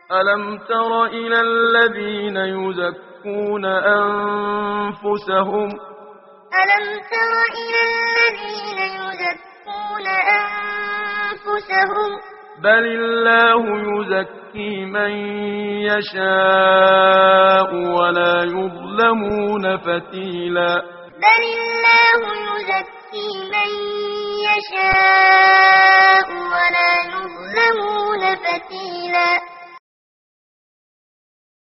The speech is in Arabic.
ألم تر إلى الذين يزكون أنفسهم ألم تر إلى الذين يزكون أنفسهم بل الله يزكي من يشاء ولا يظلمون فتيلا بل الله يزكي من يشاء